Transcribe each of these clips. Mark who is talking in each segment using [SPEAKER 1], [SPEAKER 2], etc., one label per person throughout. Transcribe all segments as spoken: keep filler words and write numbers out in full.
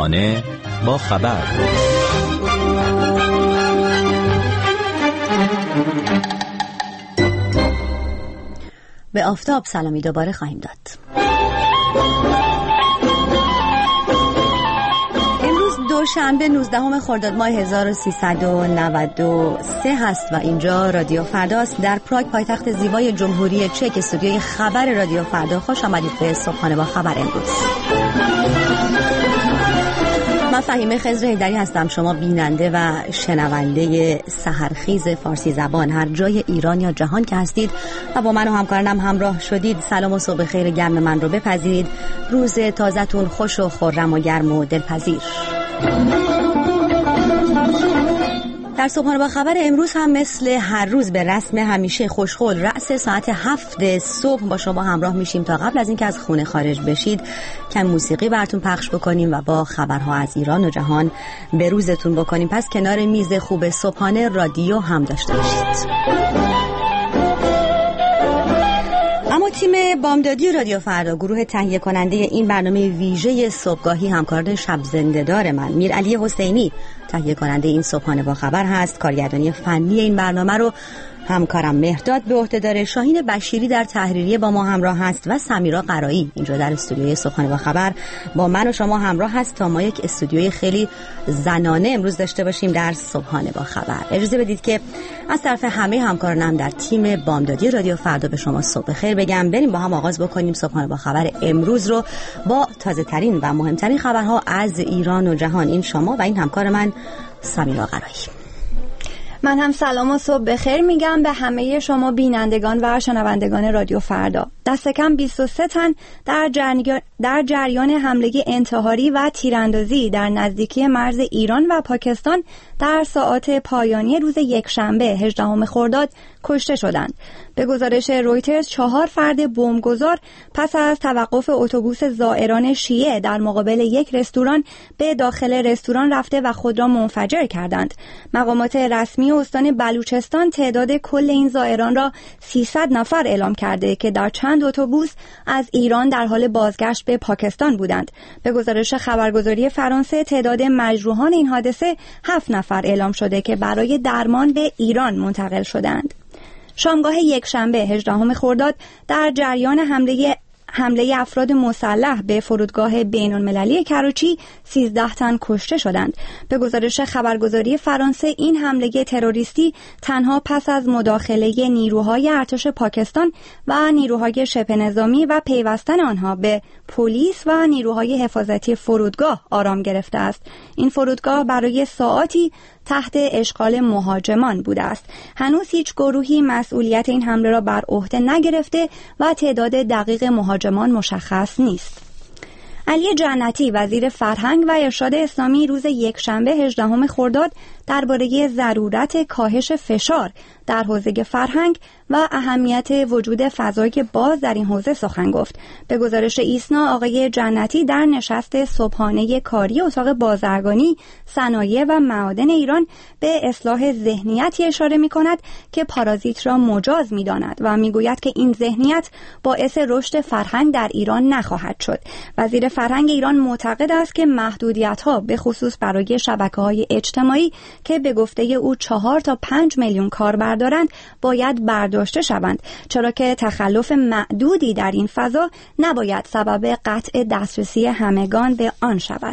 [SPEAKER 1] صبحانه با خبر.
[SPEAKER 2] به آفتاب سلامی دوباره خواهیم داد. دوشنبه نوزدهم خرداد ماه هزار و سیصد و نود و سه هست و اینجا رادیو فرداست در پراگ، پایتخت زیبای جمهوری چک، استودیوی خبر رادیو فردا. خوش آمدید به صبحانه با خبر امروز. من فهیمه خضر حیدری هستم، شما بیننده و شنونده سحرخیز فارسی زبان هر جای ایران یا جهان که هستید و با من و همکارانم همراه شدید، سلام و صبح خیر گرم من رو بپذیرید. روز تازه‌تون خوش و خرم و گرم و دلپذیر. در صبحانه با خبر امروز هم مثل هر روز به رسم همیشه خوشخول رأس ساعت هفت صبح با شما همراه میشیم تا قبل از اینکه از خونه خارج بشید کم موسیقی براتون پخش بکنیم و با خبرها از ایران و جهان به روزتون بکنیم. پس کنار میز خوب صبحانه رادیو هم داشته باشید. اما تیم بامدادی رادیو فردا، گروه تهیه کننده این برنامه ویژه صبحگاهی، همکاران شب زنده‌دار من میرعلی حسینی تهیه کننده این صبحانه با خبر هست. کارگردانی فنی این برنامه رو همکارم مهرداد به عهده داره. شاهین بشیری در تحریریه با ما همراه هست و سمیرا قرایی اینجا در استودیوی صبحانه با خبر با من و شما همراه هست تا ما یک استودیوی خیلی زنانه امروز داشته باشیم در صبحانه با خبر. اجازه بدید که از طرف همه همکارانم در تیم بامدادی رادیو فردا به شما صبح خیر بگم. بریم با هم آغاز بکنیم صبحانه با خبر امروز رو با تازه ترین و مهمترین خبرها از ایران و جهان. این شما و این همکار من سمیرا قرایی.
[SPEAKER 3] من هم سلام و صبح بخیر میگم به همه شما بینندگان و شنوندگان رادیو فردا. دست کم بیست و سه تن در جریان در جریان حمله انتحاری و تیراندازی در نزدیکی مرز ایران و پاکستان در ساعات پایانی روز یکشنبه هجدهم خرداد کشته شدند. به گزارش رویترز چهار فرد بمبگذار پس از توقف اتوبوس زائران شیعه در مقابل یک رستوران به داخل رستوران رفته و خود را منفجر کردند. مقامات رسمی استان بلوچستان تعداد کل این زائران را سیصد نفر اعلام کرده که در چند اتوبوس از ایران در حال بازگشت به پاکستان بودند. به گزارش خبرگزاری فرانسه تعداد مجروحان این حادثه هفت نفر اعلام شده که برای درمان به ایران منتقل شدند. شامگاه یکشنبه هجدهم خرداد در جریان حمله حمله افراد مسلح به فرودگاه بین‌المللی کراچی سیزده تن کشته شدند. به گزارش خبرگزاری فرانسه این حمله تروریستی تنها پس از مداخله نیروهای ارتش پاکستان و نیروهای شبه نظامی و پیوستن آنها به پلیس و نیروهای حفاظتی فرودگاه آرام گرفته است. این فرودگاه برای ساعاتی تحت اشغال مهاجمان بوده است. هنوز هیچ گروهی مسئولیت این حمله را بر عهده نگرفته و تعداد دقیق مهاجمان مشخص نیست. علی جنتی وزیر فرهنگ و ارشاد اسلامی روز یکشنبه هجدهم خرداد درباره ضرورت کاهش فشار در حوزه فرهنگ و اهمیت وجود فضای باز در این حوزه سخن گفت. به گزارش ایسنا آقای جنتی در نشست صبحانه کاری اتاق بازرگانی، صنایع و معادن ایران به اصلاح ذهنیتی اشاره می‌کند که پارازیت را مجاز می‌داند و می‌گوید که این ذهنیت باعث رشد فرهنگ در ایران نخواهد شد. وزیر فرهنگ ایران معتقد است که محدودیت‌ها به خصوص برای شبکه‌های اجتماعی که به گفته او چهار تا پنج میلیون کاربر دارند باید برداشته شوند، چرا که تخلف معدودی در این فضا نباید سبب قطع دسترسی همگان به آن شود.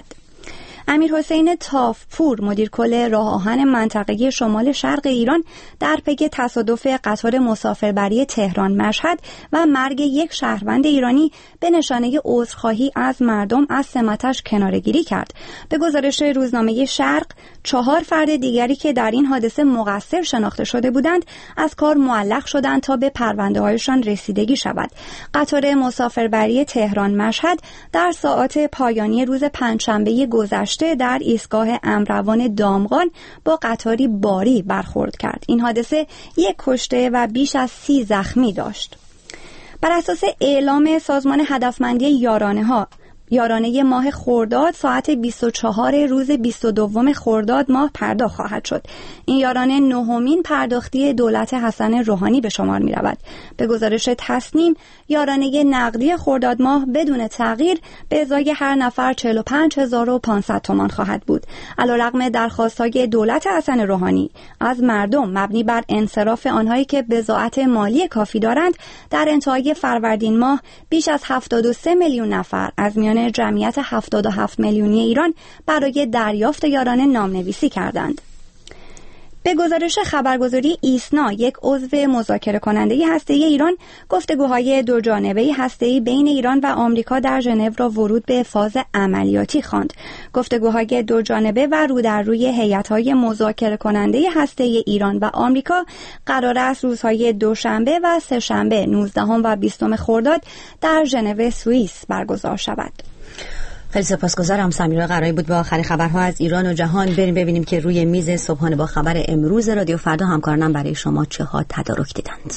[SPEAKER 3] امیر حسین تافپور مدیر کل راه آهن منطقه شمال شرق ایران در پی تصادف قطار مسافربری تهران مشهد و مرگ یک شهروند ایرانی به نشانه عذرخواهی از مردم از سمتش کناره‌گیری کرد. به گزارش روزنامه شرق چهار فرد دیگری که در این حادثه مقصر شناخته شده بودند از کار معلق شدند تا به پرونده‌هایشان رسیدگی شود. قطار مسافربری تهران مشهد در ساعات پایانی روز پنجشنبه گذشته در ایستگاه امروان دامغان با قطاری باری برخورد کرد. این حادثه یک کشته و بیش از سی زخمی داشت. بر اساس اعلام سازمان هدفمندی یارانه ها یارانه ماه خرداد ساعت بیست و چهار روز بیست و دو خرداد ماه پرداخت خواهد شد. این یارانه نهمین پرداختی دولت حسن روحانی به شمار می رود. به گزارش تصنیم یارانه نقدی خرداد ماه بدون تغییر به ازای هر نفر چهل و پنج هزار و پانصد تومان خواهد بود. علیرغم درخواست‌های دولت حسن روحانی از مردم مبنی بر انصراف آنهایی که بضاعت مالی کافی دارند، در انتهای فروردین ماه بیش از هفتاد و سه میلیون نفر از میان جمعیت هفتاد و هفت میلیونی ایران برای دریافت یارانه نامنویسی کردند. به گزارش خبرگزاری ایسنا، یک عضو مذاکره کننده هسته‌ای ایران، گفتگوهای دو جانبه هسته‌ای بین ایران و آمریکا در ژنو را ورود به فاز عملیاتی خواند. گفتگوهای دو جانبه و رو در روی هیئت‌های مذاکره کننده هسته‌ای ایران و آمریکا قرار است روزهای دوشنبه و سه‌شنبه نوزدهم و بیستم خرداد در ژنو سوئیس برگزار شود.
[SPEAKER 2] خیلی سپاسگزارم. سمیرا قرایی بود با آخرین خبرها از ایران و جهان. بریم ببینیم که روی میز صبحانه با خبر امروز رادیو فردا همکارانم برای شما چه ها تدارک دیدند.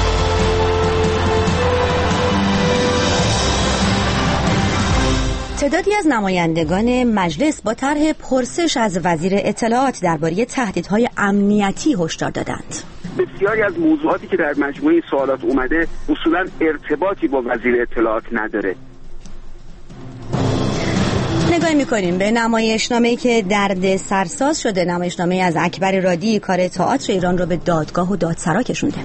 [SPEAKER 2] تعدادی از نمایندگان مجلس با طرح پرسش از وزیر اطلاعات درباره تهدیدهای امنیتی هشدار دادند.
[SPEAKER 1] بسیاری از موضوعاتی که در مجموعه سوالات اومده اصولا ارتباطی با وزیر اطلاعات نداره.
[SPEAKER 2] نگاهی می‌کنیم به نمایشنامه‌ای که درد سرساز شده. نمایشنامه از اکبر رادی کار تئاتر ایران رو به دادگاه و دادسرا کشونده.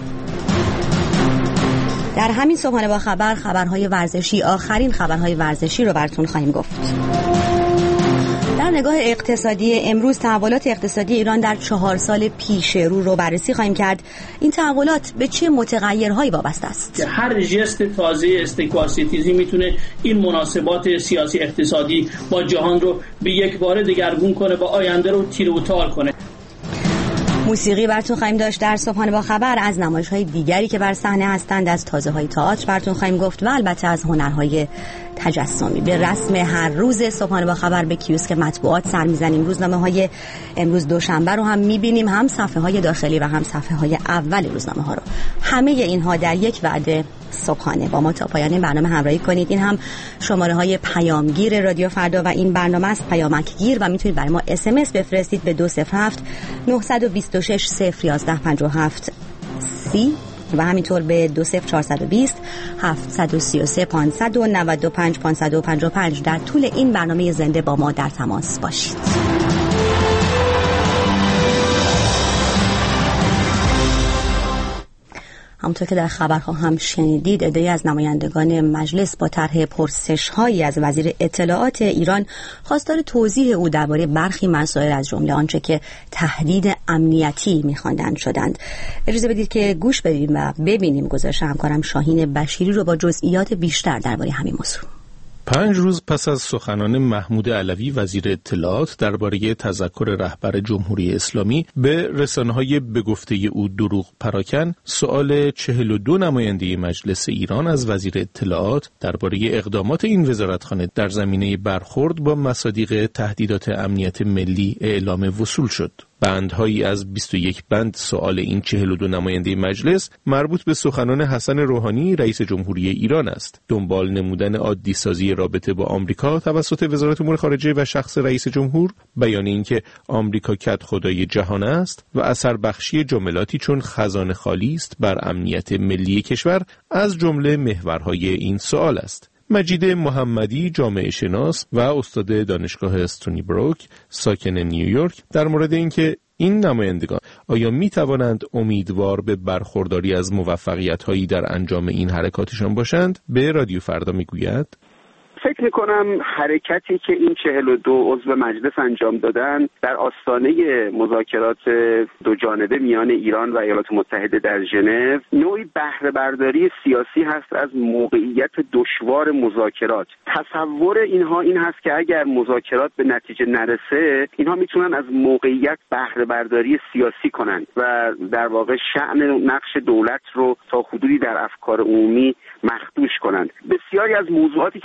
[SPEAKER 2] در همین صبحانه با خبر خبرهای ورزشی، آخرین خبرهای ورزشی رو براتون خواهیم گفت. در نگاه اقتصادی امروز تحولات اقتصادی ایران در چهار سال پیش رو رو بررسی خواهیم کرد. این تحولات به چه متغیرهایی وابسته است؟
[SPEAKER 4] هر ژست تازه استکبارستیزی میتونه این مناسبات سیاسی اقتصادی با جهان رو به یک بار دگرگون کنه و آینده رو تیر و تار کنه.
[SPEAKER 2] موسیقی براتون خواهیم داشت در صبحانه با خبر. از نمایش‌های دیگری که بر صحنه هستند، از تازه‌های تئاتر براتون خواهیم گفت و البته از هنرهای تجسمی. به رسم هر روز صبحانه با خبر به کیوسک مطبوعات سر می‌زنیم. روزنامه‌های امروز دوشنبه رو هم می‌بینیم، هم صفحه‌های داخلی و هم صفحه‌های اول روزنامه‌ها رو. همه اینها در یک وعده صبحانه. با ما تا پایان برنامه همراهی کنید. این هم شماره‌های پیامگیر رادیو فردا و این برنامه است پیامکگیر و میتونید برای ما اس ام اس بفرستید به دو صفر هفت نه دو شش صفر یازده پنجاه و هفت سی و همینطور به دو صفر چهار دو صفر هفت سه سه پانصد و نود و پنج پانصد و پنجاه و پنج. در طول این برنامه زنده با ما در تماس باشید. همونطور که در خبرها هم شنیدید، عده‌ای از نمایندگان مجلس با طرح پرسش‌هایی از وزیر اطلاعات ایران خواستار توضیح او درباره برخی مسائل از جمله آنچه که تهدید امنیتی می‌خواندند شدند. اجازه بدید که گوش بدیم و ببینیم گزارش همکارم شاهین بشیری رو با جزئیات بیشتر درباره همین موضوع.
[SPEAKER 5] پنج روز پس از سخنان محمود علوی وزیر اطلاعات درباره تذکر رهبر جمهوری اسلامی به رسانه‌های به گفته او دروغ پراکن، سؤال چهل و دو نماینده مجلس ایران از وزیر اطلاعات درباره اقدامات این وزارتخانه در زمینه برخورد با مصادیق تهدیدات امنیت ملی اعلام وصول شد. بندهایی از بیست و یک بند سؤال این چهل و دو نماینده مجلس مربوط به سخنان حسن روحانی رئیس جمهوری ایران است. دنبال نمودن عادی سازی رابطه با آمریکا توسط وزارت امور خارجه و شخص رئیس جمهور، بیان اینکه آمریکا کد خدای جهان است و اثر بخشی جملاتی چون خزانه خالی است بر امنیت ملی کشور از جمله محورهای این سؤال است. مجید محمدی، جامعه شناس و استاد دانشگاه استونی بروک ساکن نیویورک، در مورد اینکه این نمایندگان آیا می توانند امیدوار به برخورداری از موفقیت‌هایی در انجام این حرکاتشان باشند، به رادیو فردا می گوید:
[SPEAKER 1] فکر میکنم حرکتی که این چهل و دو عضو مجلس انجام دادن در آستانه مذاکرات دو جانبه میان ایران و ایالات متحده در ژنو نوعی بهره برداری سیاسی هست از موقعیت دشوار مذاکرات. تصور اینها این هست که اگر مذاکرات به نتیجه نرسه، اینها میتونن از موقعیت بهره برداری سیاسی کنند و در واقع شأن نقش دولت رو تا حدودی در افکار عمومی مخدوش کنند. بسیاری از موضوعاتی که در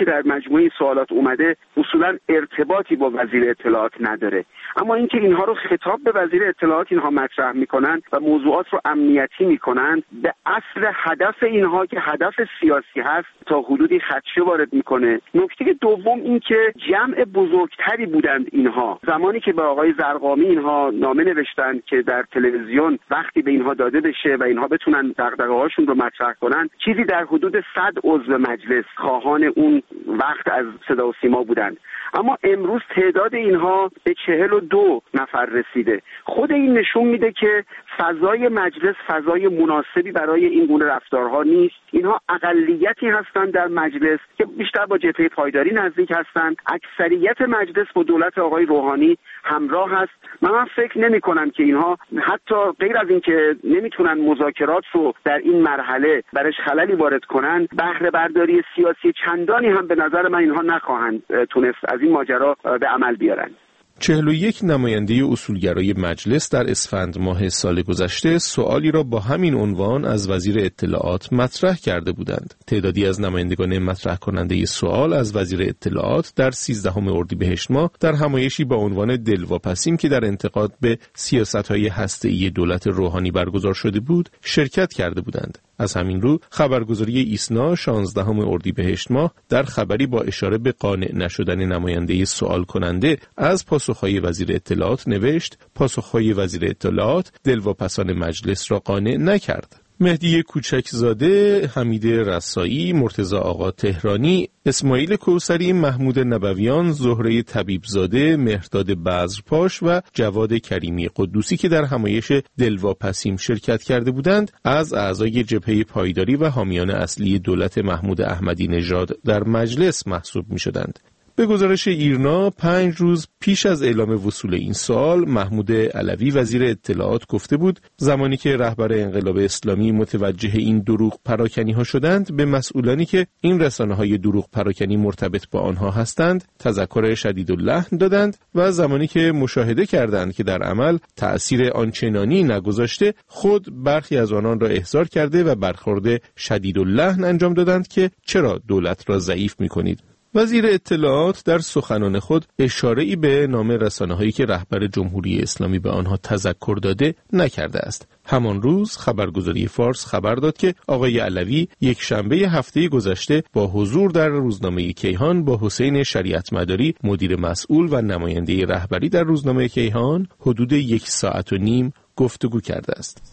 [SPEAKER 1] مجموعه سوالات اومده اصولا ارتباطی با وزیر اطلاعات نداره. اما اینکه اینها رو خطاب به وزیر اطلاعات اینها مطرح میکنن و موضوعات رو امنیتی میکنن، به اصل هدف اینها که هدف سیاسی هست تا حدودی خدشه وارد میکنه. نکته دوم این که جمع بزرگتری بودند اینها زمانی که به آقای زرقامی اینها نامه نوشتند که در تلویزیون وقتی به اینها داده بشه و اینها بتونن دغدغه‌هاشون رو مطرح کنن، چیزی در حدود صد عضو مجلس خواهان اون وقت از صدا و سیما بودند. اما امروز تعداد اینها به چهل و دو نفر رسیده. خود این نشون میده که فضای مجلس فضای مناسبی برای این گونه رفتارها نیست. اینها اقلیتی هستند در مجلس که بیشتر با جبهه پایداری نزدیک هستند. اکثریت مجلس با دولت آقای روحانی همراه هست. من, من فکر نمی کنم که اینها حتی غیر از اینکه نمیتونن مذاکرات رو در این مرحله برش خللی وارد کنن، بهره برداری سیاسی چندانی هم به نظر من اینها نخواهند تونست از این ماجرا به عمل بیارن.
[SPEAKER 5] چهل و یک نماینده اصولگرای مجلس در اسفند ماه سال گذشته سوالی را با همین عنوان از وزیر اطلاعات مطرح کرده بودند. تعدادی از نمایندگان مطرح کننده سوال از وزیر اطلاعات در سیزدهم اردیبهشت ماه در همایشی با عنوان دلواپسیم که در انتقاد به سیاست‌های هسته‌ای دولت روحانی برگزار شده بود شرکت کرده بودند. از همین رو خبرگزاری ایسنا شانزدهم اردیبهشت ماه در خبری با اشاره به قانع نشدن نماینده سوال کننده از پاسخهای وزیر اطلاعات نوشت: پاسخهای وزیر اطلاعات دلواپسان مجلس را قانع نکرد. مهدی کوچکزاده، حمید رسایی، مرتضی آقا تهرانی، اسماعیل کوثری، محمود نبویان، زهره طبیبزاده، مهرداد بذرپاش و جواد کریمی قدوسی که در همایش دلواپسیم شرکت کرده بودند، از اعضای جبهه پایداری و حامیان اصلی دولت محمود احمدی نژاد در مجلس محسوب می‌شدند. به گزارش ایرنا پنج روز پیش از اعلام وصول این سوال، محمود علوی وزیر اطلاعات گفته بود زمانی که رهبر انقلاب اسلامی متوجه این دروغ پراکنی ها شدند، به مسئولانی که این رسانه های دروغ پراکنی مرتبط با آنها هستند تذکر شدیداللحن دادند و زمانی که مشاهده کردند که در عمل تأثیر آنچنانی نگذاشته، خود برخی از آنان را احضار کرده و برخورد شدیداللحن انجام دادند که چرا دولت را ضعیف می‌کنید. وزیر اطلاعات در سخنان خود اشاره‌ای به نام رسانه‌هایی که رهبر جمهوری اسلامی به آنها تذکر داده نکرده است. همان روز خبرگزاری فارس خبر داد که آقای علوی یک شنبه هفته گذشته با حضور در روزنامه کیهان با حسین شریعت مداری مدیر مسئول و نماینده رهبری در روزنامه کیهان حدود یک ساعت و نیم گفتگو کرده است.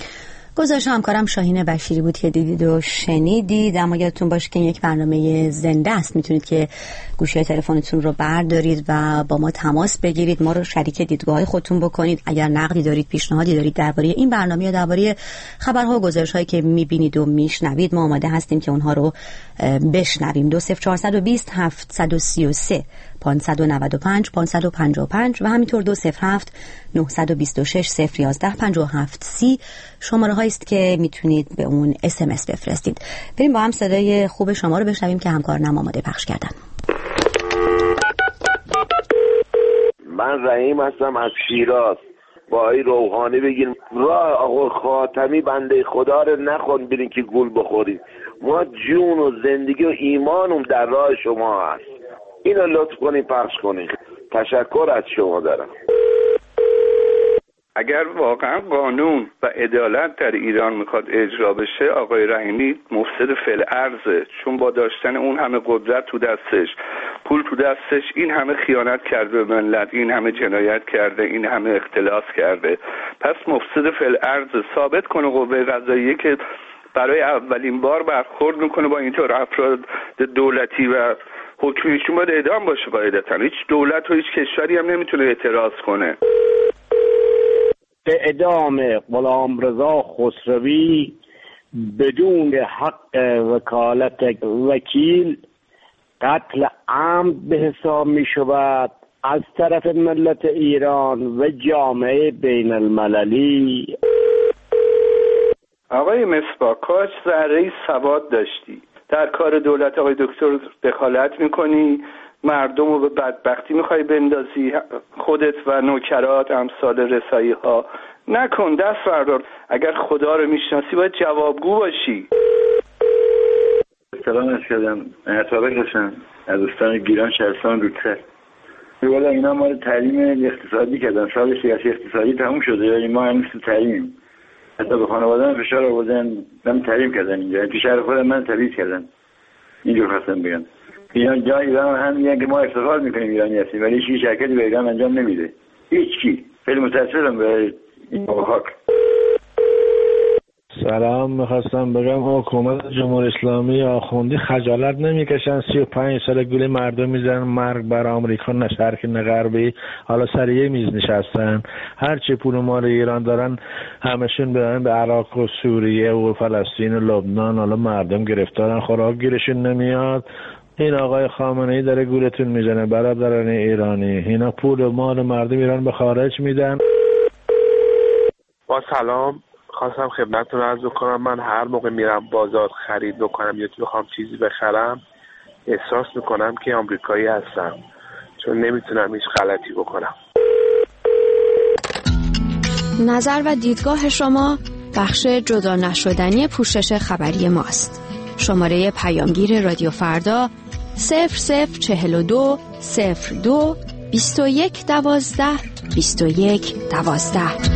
[SPEAKER 2] گزارش همکارم شاهین بشیری بود که دیدید و شنیدید. اما یادتون باشه که یک برنامه زنده است، میتونید که گوشی تلفنتون رو بردارید و با ما تماس بگیرید، ما رو شریک دیدگاه خودتون بکنید. اگر نقدی دارید، پیشنهادی دارید درباره این برنامه یا درباره خبرها و گزارش‌هایی که میبینید و میشنوید، ما آماده هستیم که اونها رو بشنویم. دو صفر چهار دو صفر هفت سه سه پانصد و نود و پنج پانصد و پنجاه و پنج و همینطور دو صفر هفت نه دو شش صفر یازده پنجاه و هفت سی شماره هایی است که میتونید به اون اس ام اس بفرستید. بریم با هم صدای خوب شما رو بشنویم که همکارانم آماده پخش کردن.
[SPEAKER 6] من رحیم هستم از شیراز. با آقای روحانی بگیم راه آقا خاتمی بنده خدا رو نخون برین که گول بخورید. ما جون و زندگی و ایمانم در راه شما هست. اینو لطف کنین پخش کنین. تشکر از شما دارم.
[SPEAKER 7] اگر واقعا قانون و عدالت در ایران میخواد اجرا بشه، آقای رحیمی مفسد فی‌الارضه، چون با داشتن اون همه قدرت تو دستش، پول تو دستش، این همه خیانت کرده به ملت، این همه جنایت کرده، این همه اختلاس کرده. پس مفسد فی‌الارضه. ثابت کنه قوه قضاییه که برای اولین بار برخورد میکنه با اینطور افراد دولتی و حکمیشون باید اعدام باشه قاعدتاً. هیچ دولت و هیچ کشوری هم نمیتونه اعتراض کنه.
[SPEAKER 8] اعدام غلامرضا خسروی بدون حق وکالت وکیل قتل عمد به حساب می شود از طرف ملت ایران و جامعه بین المللی.
[SPEAKER 7] آقای مصباح، کاش ذره سواد داشتی. در کار دولت آقای دکتر دخالت میکنی، مردم رو به بدبختی میخوای بندازی، خودت و نوکرات امثال رسایی ها. نکن، دست بردار. اگر خدا رو میشناسی باید جوابگو باشی.
[SPEAKER 9] سلام شدم. اتابک هستم. از استان گیلان شهرستان رودخه. والا اینا ما رو تعلیم اقتصادی کردن، سال سیاسی اقتصادی تموم شده ولی ما هنوز تو تعلیمیم. حتی به خانواده‌ام فشار آوردن من تعلیم کردن اینجا، تو شهر خودم من تدریس کردم. اینجور خواستم بگم. اینا جا ایران هم میگن که ما افتخار میکنیم ایرانی هستیم ولی هیچ شرکتی به ایران انجام نمیده. هیچ کی. خیلی متاسفم به این حق.
[SPEAKER 10] سلام، میخواستم بگم حکومت جمهوری اسلامی آخوندی خجالت نمیکشن سی و پنج سال گوله مردم میزنن مرگ بر آمریکا، نه شرقی نه غربی، حالا سر یه میز نشستن. هرچی پول مال ایران دارن همشون بدن به عراق و سوریه و فلسطین و لبنان، حالا مردم گرفتارن، خوراک گیرشون نمیاد. این آقای خامنه‌ای داره گولتون میزنه برادران ایرانی، اینا پول و مال مردم ایران به خارج میدن.
[SPEAKER 11] با سلام، خواستم خدمتتون عرض کنم من هر موقع میرم بازار خرید بکنم یا تو بخوام چیزی بخرم احساس میکنم که آمریکایی هستم، چون نمیتونم هیچ غلطی بکنم.
[SPEAKER 12] نظر و دیدگاه شما بخش جدا نشدنی پوشش خبری ماست. شماره پیامگیر رادیو فردا صفر صفر چهل و دو صفر دو بیست و یک دوازده بیست و یک دوازده.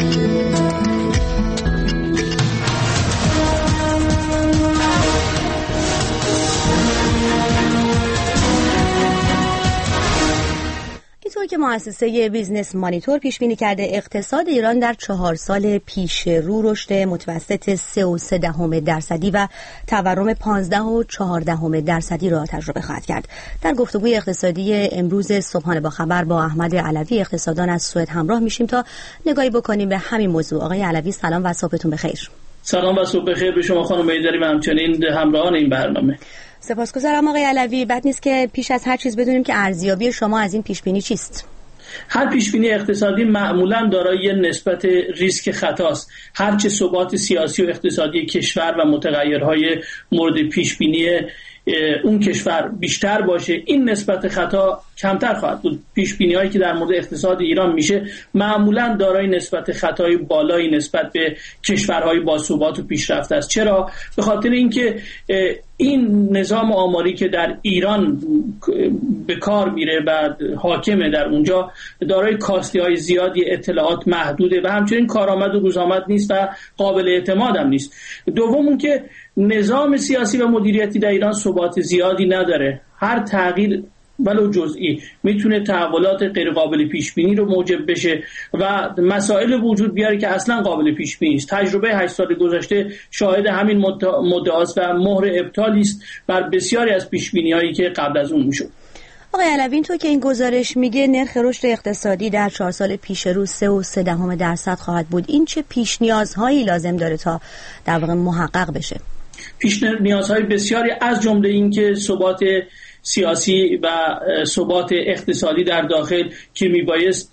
[SPEAKER 2] اینطور که مؤسسه بیزنس مانیتور پیش بینی کرده اقتصاد ایران در چهار سال پیش رو رشد متوسط سه و سه دهم درصدی و تورم پانزده و چهار دهم درصدی را تجربه خواهد کرد. در گفتگوی اقتصادی امروز صبحانه با خبر با احمد علوی اقتصاددان از سوئد همراه میشیم تا نگاهی بکنیم به همین موضوع. آقای علوی سلام و صبحتون بخیر.
[SPEAKER 4] سلام و صبح بخیر به شما خانم ایدری و همچنین همراهان این برنامه.
[SPEAKER 2] سپاسگزارم آقای علوی. بد نیست که پیش از هر چیز بدونیم که ارزیابی شما از این پیشبینی چیست؟
[SPEAKER 4] هر پیشبینی اقتصادی معمولاً دارای نسبت ریسک خطاست. هرچه ثبات سیاسی و اقتصادی کشور و متغیرهای مورد پیشبینی اون کشور بیشتر باشه، این نسبت خطا کمتر خواهد بود. پیشبینی‌هایی که در مورد اقتصاد ایران میشه معمولاً دارای نسبت خطای بالایی نسبت به کشورهای باثبات و پیشرفته است. چرا؟ به خاطر اینکه این نظام آماری که در ایران به کار میره و حاکمه در اونجا دارای کاستی‌های زیادی، اطلاعات محدوده و همچنین کارآمد و روزآمد نیست و قابل اعتماد هم نیست. دوم اون که نظام سیاسی و مدیریتی در ایران ثبات زیادی نداره. هر تغییر ولو جزئی میتونه تحولات غیر قابل پیش بینی رو موجب بشه و مسائل وجود بیاره که اصلا قابل پیش بینی است. تجربه هشت سال گذشته شاهد همین مدعاست و مهر ابطالی است بر بسیاری از پیش بینی‌هایی که قبل از اون میشد.
[SPEAKER 2] آقای علوی، تو که این گزارش میگه نرخ رشد اقتصادی در چهار سال پیش رو سه و سه دهم درصد خواهد بود، این چه پیش نیازهایی لازم داره تا در واقع محقق بشه؟
[SPEAKER 4] پیش نیازهای بسیاری از جمله این که ثبات سیاسی و ثبات اقتصادی در داخل که میبایست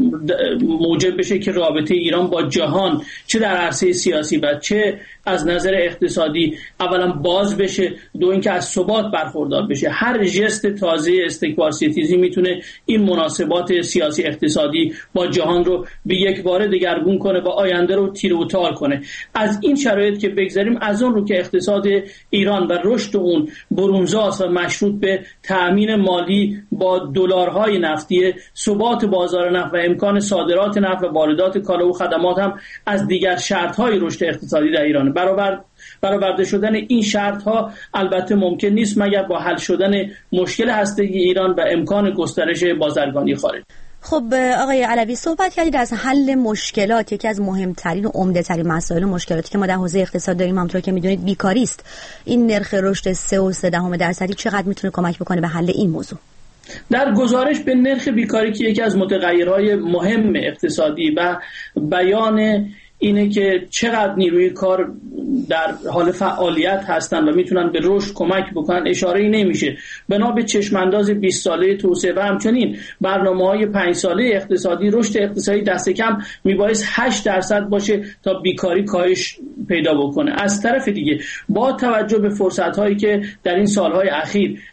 [SPEAKER 4] موجب بشه که رابطه ایران با جهان چه در عرصه سیاسی و چه از نظر اقتصادی اولا باز بشه، دو اینکه از ثبات برخوردار بشه. هر ژست تازه استکبار ستیزی میتونه این مناسبات سیاسی اقتصادی با جهان رو به یک باره دگرگون کنه و آینده رو تیر و تار کنه. از این شرایط که بگذاریم، از اون رو که اقتصاد ایران و رشد اون برونزاست و مشروط به تأمین مالی با دلارهای نفتی، ثبات بازار نفت و امکان صادرات نفت و واردات کالا و خدمات هم از دیگر شرط‌های رشد اقتصادی در ایران. برابر برآورده شدن این شرط‌ها البته ممکن نیست مگر با حل شدن مشکل هسته‌ای ایران و امکان گسترش بازرگانی خارج.
[SPEAKER 2] خب آقای علوی، صحبت کردید از حل مشکلات. یکی از مهمترین و عمده‌ترین مسائل و مشکلاتی که ما در حوزه اقتصاد داریم همونطور که میدونید بیکاری است. این نرخ رشد سه و سه دهم درصدی چقدر میتونه کمک بکنه به حل این موضوع؟
[SPEAKER 4] در گزارش به نرخ بیکاری که یکی از متغیرهای مهم اقتصادی و بیان اینه که چقدر نیروی کار در حال فعالیت هستن و میتونن به رشد کمک بکنن اشاره‌ای نمیشه. بنا به چشمانداز بیست ساله توسعه و همچنین برنامه‌های پنج ساله اقتصادی، رشد اقتصادی دست کم میبایست هشت درصد باشه تا بیکاری کاهش پیدا بکنه. از طرف دیگه با توجه به فرصت‌هایی که در این سالهای اخیر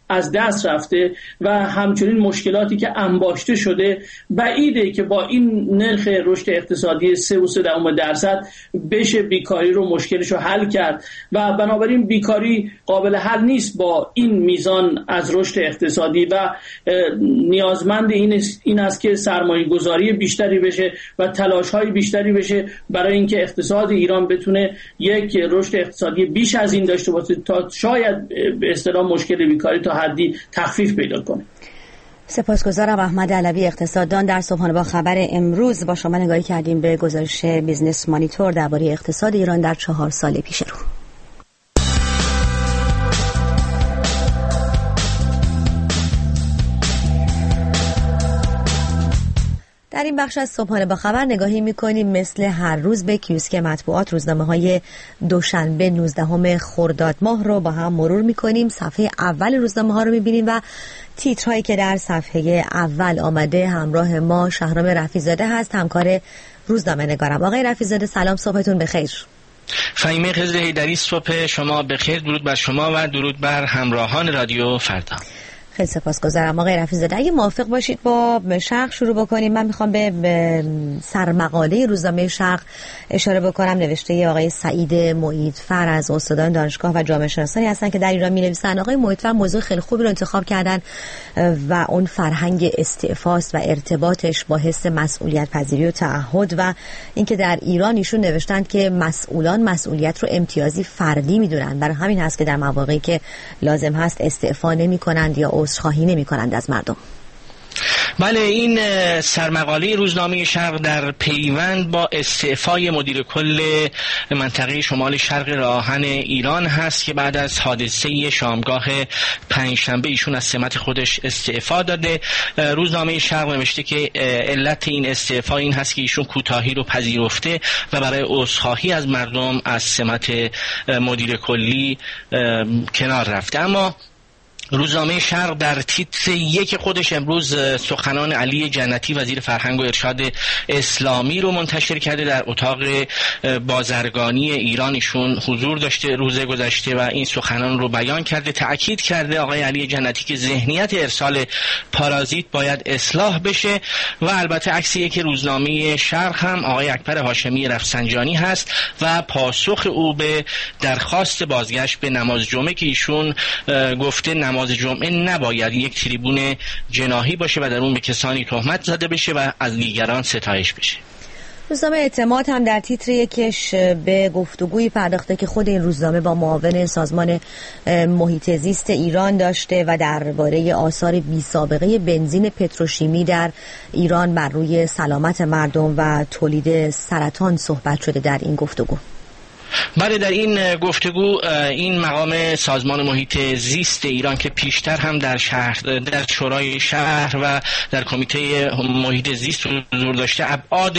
[SPEAKER 4] از دست رفته و همچنین مشکلاتی که انباشته شده بعیده که با این نرخ رشد اقتصادی سه و سه دهم درصد بشه بیکاری رو مشکلش رو حل کرد و بنابراین بیکاری قابل حل نیست با این میزان از رشد اقتصادی و نیازمند این این است که سرمایه گذاری بیشتری بشه و تلاش های بیشتری بشه برای اینکه اقتصاد ایران بتونه یک رشد اقتصادی بیش از این داشته باشه تا شاید به اصطلاح مشکل بیکاری تا حدی تخفیف پیدا کنه.
[SPEAKER 2] سپاسگزارم. احمد علوی، اقتصاددان، در صبحانه با خبر امروز با شما نگاهی کردیم به گزارش بیزنس مانیتور درباره اقتصاد ایران در چهار سال پیش رو. در این بخش از صبحانه با خبر نگاهی می‌کنیم مثل هر روز به کیوسک مطبوعات روزنامه‌های دوشنبه نوزدهم خرداد ماه رو با هم مرور می‌کنیم. صفحه اول روزنامه‌ها رو می‌بینیم و تیترهایی که در صفحه اول آمده. همراه ما شهرام رفیع‌زاده هست، همکار روزنامه نگارم. آقای رفیع‌زاده سلام، صبحتون بخیر.
[SPEAKER 13] فهیمه خضر حیدری، صبح شما بخیر. درود بر شما و درود بر همراهان رادیو فردا.
[SPEAKER 2] خیلی سپاسگزارم آقای رفیع‌زاده. اگه موافق باشید با شرق شروع بکنیم. من میخوام به سرمقاله روزنامه شرق اشاره بکنم. نوشته آقای سعید معیدفر از استادان دانشگاه و جامعه شناسانی هستن که در ایران مینویسن. آقای معیدفر موضوع خیلی خوبی رو انتخاب کردن و اون فرهنگ استعفاست و ارتباطش با حس مسئولیت پذیری و تعهد و اینکه در ایران ایشون نوشتند که مسئولان مسئولیت رو امتیازی فردی میدونن، برای همین هست که در مواقعی که لازم هست استعفا نمی‌کنند یا عذرخواهی نمی‌کنند از مردم.
[SPEAKER 13] بله، این سرمقاله روزنامه شرق در پیوند با استعفای مدیر کل منطقه شمال شرق راهن ایران هست که بعد از حادثه شامگاه پنجشنبه ایشون از سمت خودش استعفا داده. روزنامه شرق نوشته که علت این استعفا این هست که ایشون کوتاهی رو پذیرفته و برای عذرخواهی از مردم از سمت مدیر کلی کنار رفته. اما روزنامه شرق در تیتر یک خودش امروز سخنان علی جنتی وزیر فرهنگ و ارشاد اسلامی رو منتشر کرده. در اتاق بازرگانی ایران ایشون حضور داشته روز گذشته و این سخنان رو بیان کرده. تأکید کرده آقای علی جنتی که ذهنیت ارسال پارازیت باید اصلاح بشه و البته عکسی که روزنامه شرق هم آقای اکبر هاشمی رفسنجانی هست و پاسخ او به درخواست بازگشت به نماز جمعه که ایشون گفته نماز جمعه نباید یک تریبون جناحی باشه و در اون به کسانی تهمت زده بشه و از دیگران ستایش بشه.
[SPEAKER 2] روزنامه اعتماد هم در تیتر یکش به گفتگوی پرداخته که خود این روزنامه با معاون سازمان محیط زیست ایران داشته و درباره آثار بی سابقه بنزین پتروشیمی در ایران بر روی سلامت مردم و تولید سرطان صحبت شده در این گفتگو.
[SPEAKER 13] بله، در این گفتگو این مقام سازمان محیط زیست ایران که پیشتر هم در شهر در شورای شهر و در کمیته محیط زیست حضور داشته ابعاد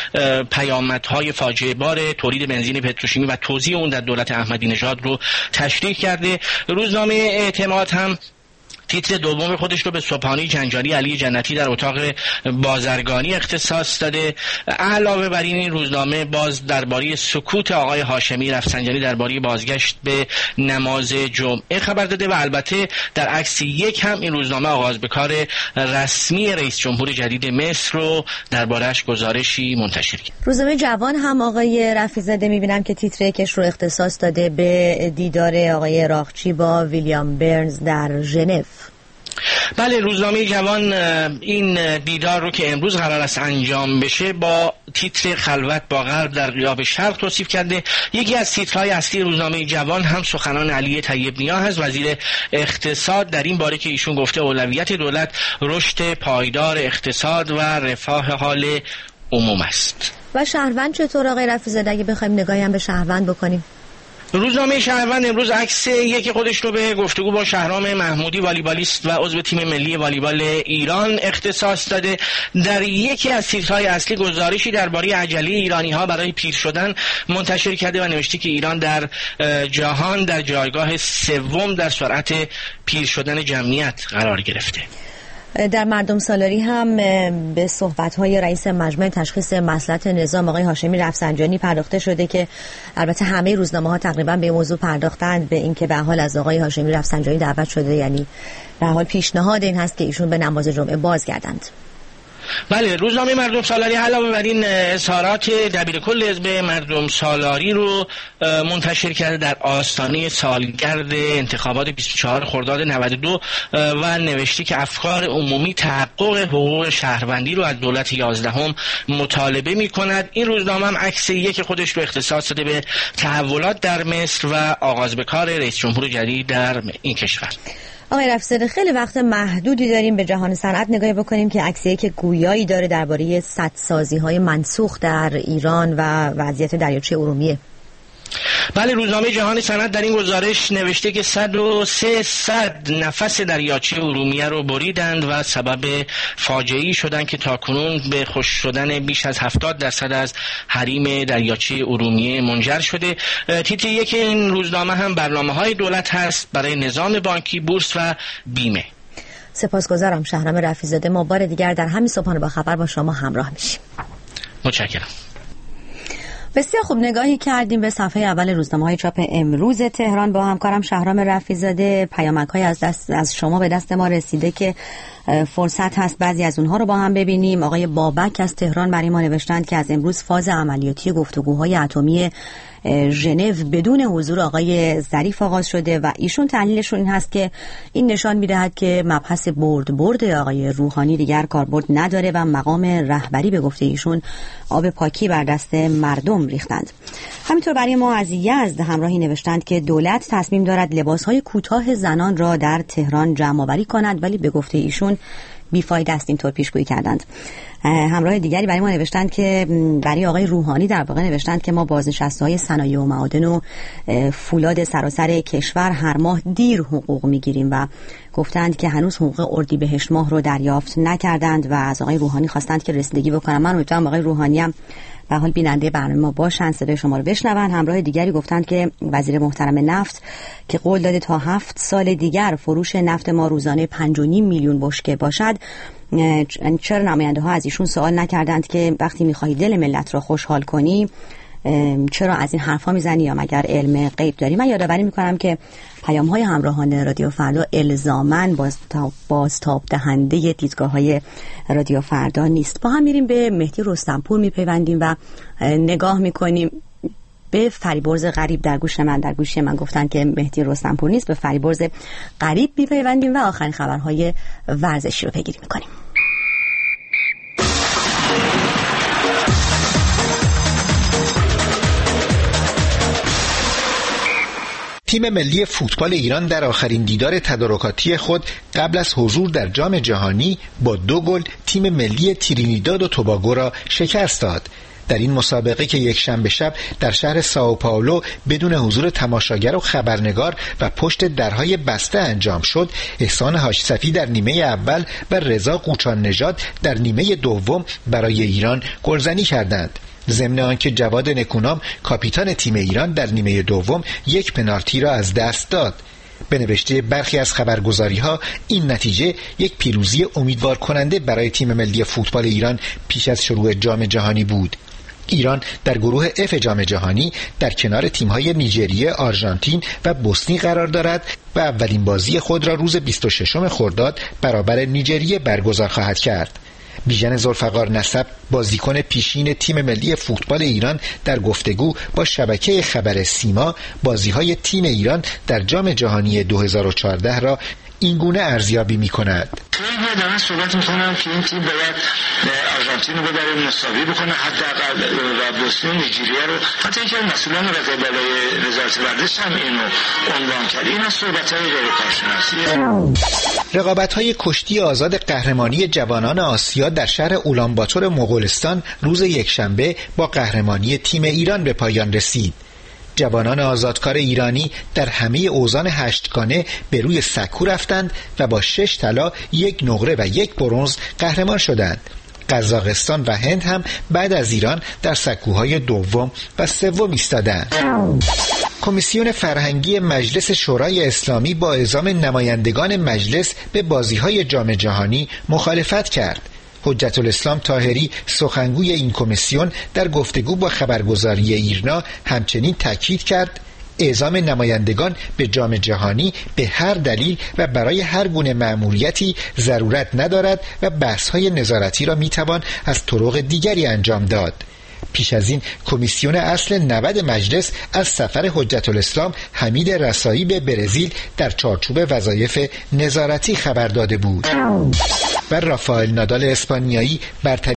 [SPEAKER 13] پیامدهای فاجعه بار تولید بنزین پتروشیمی و توزیع اون در دولت احمدی نژاد رو تشریح کرده. روزنامه اعتماد هم تیتر دوم خودش رو به صبحانه جنجالی علی جنتی در اتاق بازرگانی اختصاص داده. علاوه بر این روزنامه باز درباره سکوت آقای هاشمی رفسنجانی درباره بازگشت به نماز جمعه خبر داده و البته در عکس یک هم این روزنامه آغاز به کار رسمی رئیس جمهور جدید مصر رو درباره‌اش گزارشی منتشر کرد.
[SPEAKER 2] روزنامه جوان هم آقای رفیع‌زاده می‌بینم که تیتر یکش رو اختصاص داده به دیدار آقای راقچی با ویلیام برنز در ژنو.
[SPEAKER 13] بله، روزنامه جوان این دیدار رو که امروز قرار است انجام بشه با تیتر خلوت با غرب در غیاب شرق توصیف کرده. یکی از تیترهای اصلی روزنامه جوان هم سخنان علی طیب نیا هست، وزیر اقتصاد، در این باره که ایشون گفته اولویت دولت رشد پایدار اقتصاد و رفاه حال عموم است.
[SPEAKER 2] و شهروند چطور آقای رفیع‌زاده اگه بخوایم نگاهی هم به شهروند بکنیم؟
[SPEAKER 13] روزنامه شهروند امروز عکس یکی خودش رو به گفتگو با شهرام محمودی والیبالیست و عضو تیم ملی والیبال ایران اختصاص داده. در یکی از تیترهای اصلی گزارشی درباره عجله ایرانی‌ها برای پیر شدن منتشر کرده و نوشته که ایران در جهان در جایگاه سوم در سرعت پیر شدن جمعیت قرار گرفته.
[SPEAKER 2] در مردم سالاری هم به صحبت‌های رئیس مجمع تشخیص مصلحت نظام آقای هاشمی رفسنجانی پرداخته شده که البته همه روزنامه‌ها تقریبا به موضوع پرداختند، به اینکه به حال از آقای هاشمی رفسنجانی دعوت شده، یعنی به حال پیشنهاد این هست که ایشون به نماز جمعه بازگردند.
[SPEAKER 13] بله، روزنامه مردم سالاری علاوه بر این اظهارات دبیرکل حزب مردم سالاری رو منتشر کرده در آستانه سالگرد انتخابات بیست و چهارم خرداد نود و دو و نوشته که افکار عمومی تحقق حقوق شهروندی رو از دولت یازدهم مطالبه می کند. این روزنامه هم عکس یک خودش رو اختصاص داده به تحولات در مصر و آغاز به کار رئیس جمهور جدید در این کشور.
[SPEAKER 2] آقای رفسنجانی، خیلی وقت محدودی داریم به جهان صنعت نگاهی بکنیم که عکسی که گویایی داره درباره سدسازی‌های منسوخ در ایران و وضعیت دریاچه ارومیه.
[SPEAKER 13] بله، روزنامه جهان صنعت در این گزارش نوشته که صد و سه صد نفس دریاچه ارومیه رو بریدند و سبب فاجعه‌ای شدند که تاکنون به خشک شدن بیش از هفتاد درصد از حریم دریاچه ارومیه منجر شده. تیتر یک این روزنامه هم برنامه‌های دولت هست برای نظام بانکی، بورس و بیمه.
[SPEAKER 2] سپاسگزارم شهرام رفیع‌زاده. ما بار دیگر در همین صبحانه با خبر با شما همراه میشیم.
[SPEAKER 13] متشکرم.
[SPEAKER 2] بسیار خوب، نگاهی کردیم به صفحه اول روزنامه‌های چاپ امروز تهران با همکارم شهرام رفیع‌زاده. پیامک‌های از دست از شما به دست ما رسیده که فرصت هست بعضی از اونها رو با هم ببینیم. آقای بابک از تهران برای ما نوشتند که از امروز فاز عملیاتی گفتگوهای اتمی ژنو بدون حضور آقای ظریف آغاز شده و ایشون تحلیلشون این هست که این نشان می‌دهد که مبحث برد برد آقای روحانی دیگر کاربرد نداره و مقام رهبری به گفته ایشون آب پاکی بر دست مردم ریختند. همینطور برای ما از یزد همراهی نوشتند که دولت تصمیم دارد لباس‌های کوتاه زنان را در تهران جمع‌آوری کند ولی به گفته ایشون بیفایده است. اینطور پیشگویی کردند. همراه دیگری برای ما نوشتند که برای آقای روحانی در واقع نوشتند که ما بازنشسته‌های صنایع و معادن و فولاد سراسر کشور هر ماه دیر حقوق میگیریم و گفتند که هنوز حقوق اردیبهشت ماه رو دریافت نکردند و از آقای روحانی خواستند که رسیدگی بکنن. من امیدوارم آقای روحانی هم به حال بیننده برنامه ما باشن، صدای شما رو بشنون. همراه دیگری گفتند که وزیر محترم نفت که قول داده تا هفت سال دیگر فروش نفت ما روزانه پنج و نیم میلیون بشکه باشد، چرا نماینده ها از ایشون سوال نکردند که وقتی میخواهی دل ملت را خوشحال کنی چرا از این حرفا میزنی یا مگر علم غیب داری؟ من یادآوری میکنم که پیام های همراهان رادیو فردا الزاماً بازتاب دهنده دیدگاه‌های رادیو فردا نیست. با هم میریم به مهدی رستمپور میپیوندیم و نگاه میکنیم به فریبرز غریب. در گوش من در گوشی من گفتن که مهدی رستمپور نیست، به فریبرز غریب میپیوندیم و آخرین خبرهای ورزشی رو پیگیری میکنیم.
[SPEAKER 14] تیم ملی فوتبال ایران در آخرین دیدار تدارکاتی خود قبل از حضور در جام جهانی با دو گل تیم ملی ترینیداد و توباگو را شکست داد. در این مسابقه که یک شنبه شب در شهر سائو پائولو بدون حضور تماشاگر و خبرنگار و پشت درهای بسته انجام شد، احسان حاج‌صفی در نیمه اول و رضا قوچان نژاد در نیمه دوم برای ایران گلزنی کردند. ضمن آنکه جواد نکونام کاپیتان تیم ایران در نیمه دوم یک پنالتی را از دست داد. به نوشته برخی از خبرگزاری‌ها این نتیجه یک پیروزی امیدوار کننده برای تیم ملی فوتبال ایران پیش از شروع جام جهانی بود. ایران در گروه اف جام جهانی در کنار تیم‌های نیجریه، آرژانتین و بوسنی قرار دارد و اولین بازی خود را روز بیست و ششم خرداد برابر نیجریه برگزار خواهد کرد. بیژن ذوالفقار نسب، بازیکن پیشین تیم ملی فوتبال ایران، در گفتگو با شبکه خبر سیما بازی‌های تیم ایران در جام جهانی دو هزار و چهارده را اینگونه ارزیابی می‌کند.
[SPEAKER 15] خیلی دارن صحبت می‌کنن که این تیم باید آرژانتین رو ببره مساوی بکنه، حداقل و بوسنی و نیجریه رو، حتی اینکه مسئولان رده بالای وزارت ورزش هم اینو عنوان کرد. این از صحبت‌های غیر کارشناسی.
[SPEAKER 14] رقابت‌های کشتی آزاد قهرمانی جوانان آسیا در شهر اولانباتور مغولستان روز یکشنبه با قهرمانی تیم ایران به پایان رسید. جوانان آزادکار ایرانی در همه اوزان هشتگانه به روی سکو رفتند و با شش طلا، یک نقره و یک برنز قهرمان شدند. قزاقستان و هند هم بعد از ایران در سکوهای دوم و سوم ایستادند. کمیسیون فرهنگی مجلس شورای اسلامی با اعزام نمایندگان مجلس به بازی‌های جام جهانی مخالفت کرد. حجت الاسلام طاهری سخنگوی این کمیسیون در گفتگو با خبرگزاری ایرنا همچنین تاکید کرد اعزام نمایندگان به جام جهانی به هر دلیل و برای هر گونه مأموریتی ضرورت ندارد و بحث‌های نظارتی را میتوان از طرق دیگری انجام داد. پیش از این کمیسیون اصل نود مجلس از سفر حجت الاسلام حمید رسایی به برزیل در چارچوب وظایف نظارتی خبر داده بود. و رافائل نادال اسپانیایی برتری